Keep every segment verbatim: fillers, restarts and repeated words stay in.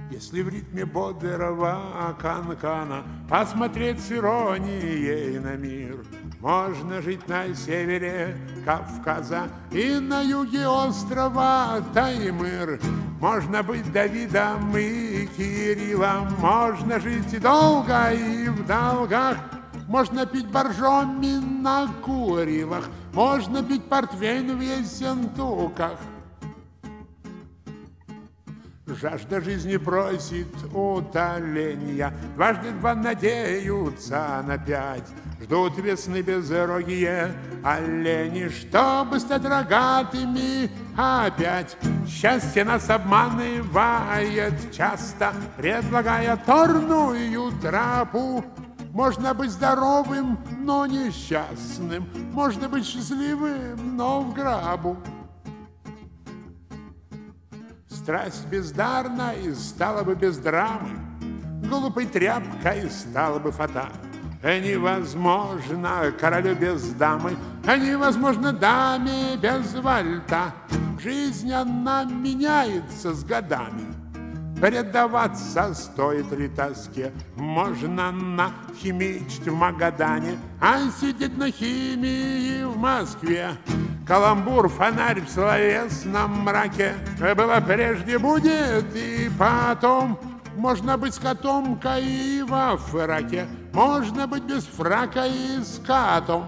Если в ритме бодрого канкана посмотреть с иронией на мир, можно жить на севере Кавказа и на юге острова Таймыр. Можно быть Давидом и Кириллом, можно жить и долго, и в долгах. Можно пить боржоми на Курилах, можно пить портвейн в Ессентуках. Жажда жизни просит утоления, дважды два надеются на пять. Ждут весны безрогие олени, чтобы стать рогатыми опять. Счастье нас обманывает часто, предлагая торную тропу. Можно быть здоровым, но несчастным, можно быть счастливым, но в гробу. Страсть бездарна и стала бы без драмы, глупой тряпкой стала бы фата. Невозможно королю без дамы, а невозможно даме без вальта. Жизнь, она меняется с годами, предаваться стоит ли тоске. Можно нахимичить в Магадане, а сидеть на химии в Москве. Каламбур, фонарь в словесном мраке было прежде, будет и потом. Можно быть с котомкой и во фраке, можно быть без фрака и с котом.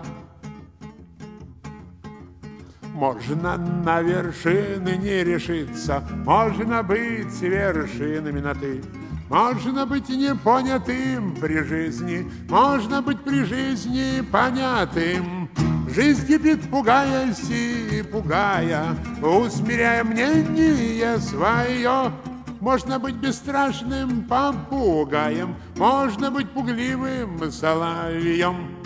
Можно на вершины не решиться, можно быть с вершинами на «ты». Можно быть непонятым при жизни, можно быть при жизни понятым. Жизнь кипит, пугаясь и пугая, усмиряя мнение свое. Можно быть бесстрашным попугаем, можно быть пугливым соловьем.